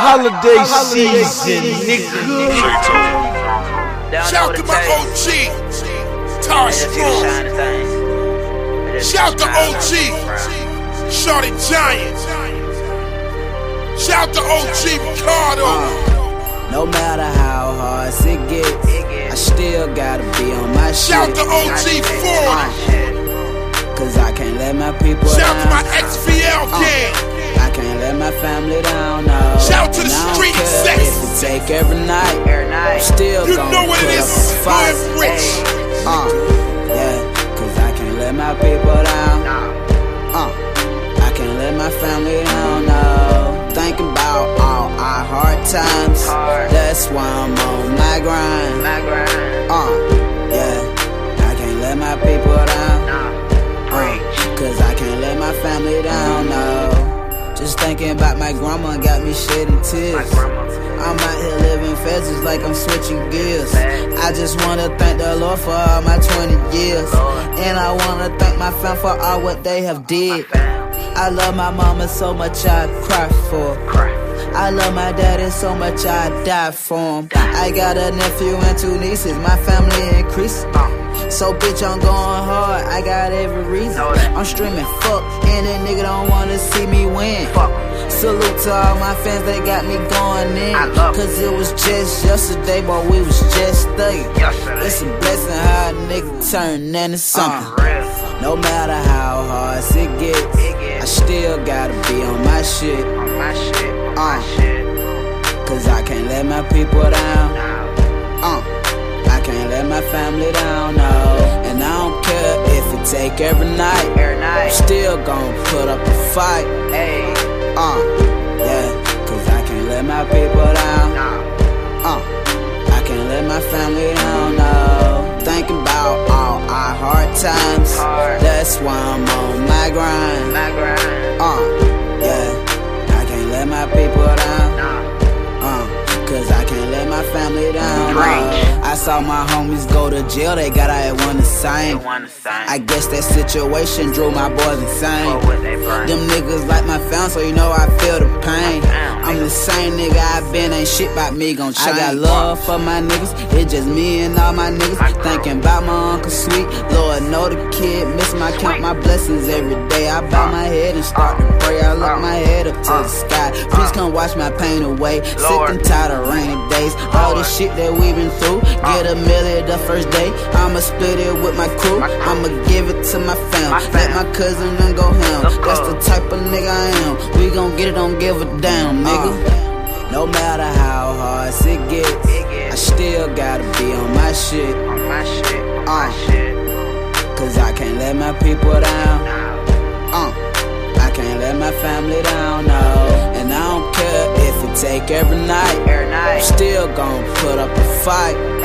Holiday season, nigga. Shout to my OG, Tosh Strong. Shout to OG, Shorty Giant. Shout to OG Ricardo. No matter how hard it gets, I still gotta be on my shit. Shout to OG Ford. Cause I can't let my people Shout down. to my XVL gang. I can't let my family down, no. Shout to the street sex. If it take every night, I'm still You gonna know what put it up is, a fight. I'm rich. Yeah, cause I can't let my people down. I can't let my family down, no. Thinking about all our hard times, that's why I'm on my grind. Yeah, I can't let my people down. Cause I can't let my family down, no. Just thinking about my grandma got me shedding tears. I'm out here living fast just like I'm switching gears. I just wanna thank the Lord for all my 20 years. And I wanna thank my fam for all what they have did. I love my mama so much I cry for her. I love my daddy so much I die for him. I got a nephew and 2 nieces, my family increased. So bitch, I'm going hard, I got every reason. I'm streaming fuck, and a nigga don't wanna see me win. Salute to all my fans, they got me going in. Cause it was just yesterday, but we was just thugging. It's a blessing how a nigga turn into something. No matter how hard it gets, I still gotta be on my shit. Cause I can't let my people down. I can't let my family down, no. And I don't care if it take every night, I'm still gon' put up a fight. Yeah, cause I can't let my people down. I can't let my family down, no. Thinking about all our hard times, that's why I'm on my grind. Yeah, I can't let my people down. Cause I can't let my family down, no. I saw my homies go to jail, they got out at one the same. I guess that situation drew my boys insane. Them niggas like my fam, so you know I feel the pain. I'm the same nigga I been, ain't shit about me gon' change. I got love for my niggas, it's just me and all my niggas. Thinking about my Uncle Sweet, Lord know the kid miss my count my blessings every day. I bow my head and start to pray, I look my head up to the sky. Please come wash my pain away, sick and tired of rainy days. All the shit that we been through, get a million the first day. I'ma split it with my crew, I'ma give it to my fam. Let my cousin then go ham, that's the type of nigga I am. We gon' get it, don't give a damn, nigga. No matter how hard it gets, I still gotta be on my shit. Cause I can't let my people down. I can't let my family down, no. And I don't care if it take every night, I'm still gon' put up a fight.